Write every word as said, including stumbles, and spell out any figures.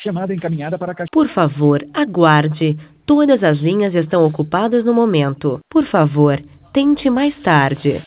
Chamada encaminhada para a caixa. Por favor, aguarde. Todas as linhas estão ocupadas no momento. Por favor, tente mais tarde.